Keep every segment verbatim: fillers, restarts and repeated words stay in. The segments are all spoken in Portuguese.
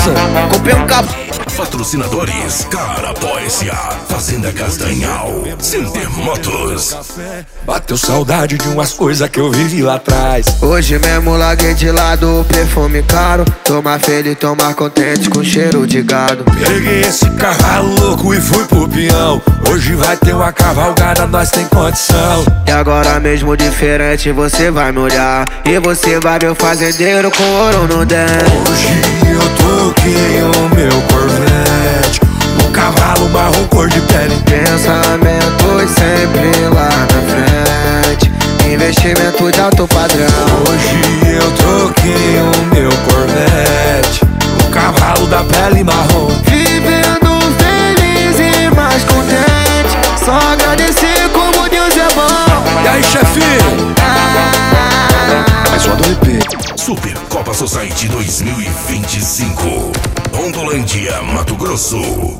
Nossa, comprei um carro. Patrocinadores: Carapó S A, Fazenda Castanhal, Center Motos. Bateu saudade de umas coisas que eu vivi lá atrás. Hoje mesmo larguei de lado o perfume caro. Tô mais feliz, tô mais contente com cheiro de gado. Peguei esse cavalo louco e fui pro peão. Hoje vai ter uma cavalgada, nós tem condição. E agora mesmo diferente você vai me olhar, e você vai ver o fazendeiro com ouro no dente. Hoje eu toquei o meu Corvette, um cavalo marrom cor de pele. Pensamentos sempre lá na frente, investimento de alto padrão. Hoje eu troquei o meu Corvette, um cavalo da pele marrom. Vivendo feliz e mais contente, só agradecer como Deus é bom. E aí, chefinho? Ah, Mais uma do E P. Super Copa Society dois mil e vinte e cinco, Rondolândia, Mato Grosso.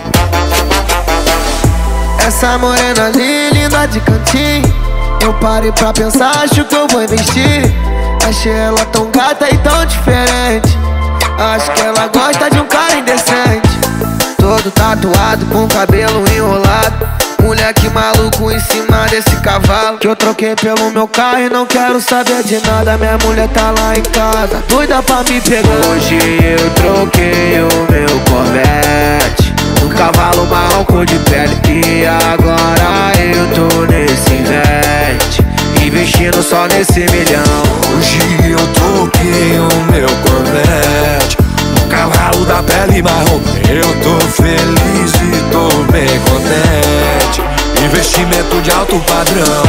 essa morena ali, linda de cantinho, eu parei pra pensar, acho que eu vou investir. Achei ela tão gata e tão diferente, acho que ela gosta de um cara indecente. Todo tatuado, com cabelo enrolado, moleque maluco em cima desse cavalo que eu troquei pelo meu carro e não quero saber de nada. Minha mulher tá lá em casa, doida pra me pegar. Hoje eu troquei o meu Corvette, um cavalo marrom cor de pele, e agora eu tô nesse investe, investindo só nesse milhão. Hoje eu toquei o meu Corvette, um cavalo da pele marrom. Eu tô feliz e tô bem contente, investimento de alto padrão.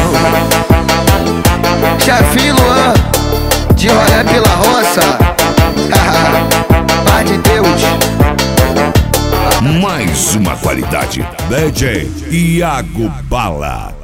Chefinho Luan, de rolé pela roça. Paz de Deus. Mais uma qualidade. D J Iago Bala.